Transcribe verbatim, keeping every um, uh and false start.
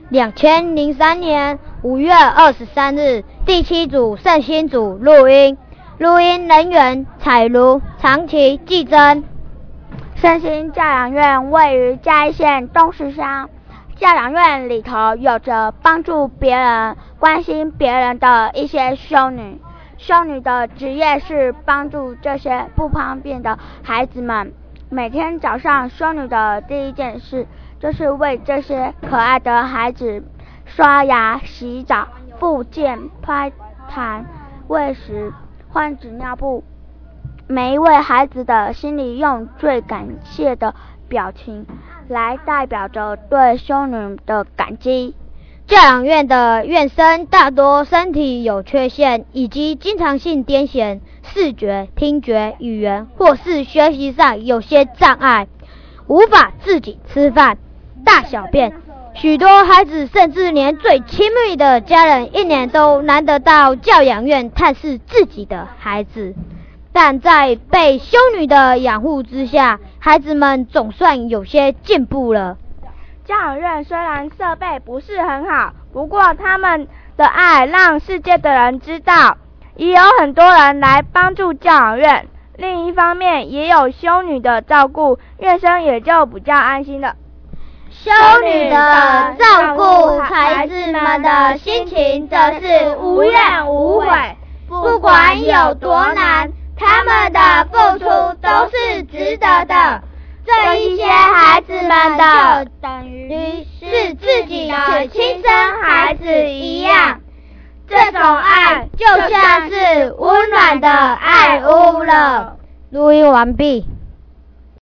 两千零三年五月二十三日，第七组圣心组录音，录音人员彩如、长崎、季真。 圣心教养院位于嘉义县东石乡，教养院里头有着帮助别人、关心别人的一些修女。修女的职业是帮助这些不方便的孩子们。每天早上，修女的第一件事就是为这些可爱的孩子刷牙、洗澡、复健、拍痰、喂食、换纸尿布。每一位孩子的心里用最感谢的表情来代表着对修女的感激。 教养院的院生大多身体有缺陷，以及经常性癫痫、视觉、听觉、语言或是学习上有些障碍，无法自己吃饭、大小便。许多孩子甚至连最亲密的家人一年都难得到教养院探视自己的孩子。但在被修女的养护之下，孩子们总算有些进步了。 教养院虽然设备不是很好，不过他们的爱让世界的人知道，也有很多人来帮助教养院。另一方面，也有修女的照顾，院生也就比较安心了。 修女的照顾孩子们的心情则是无怨无悔，不管有多难，他们的付出都是值得的。这一些孩子们的等于是自己的亲生孩子一样，这种爱就像是温暖的爱屋了。录音完毕。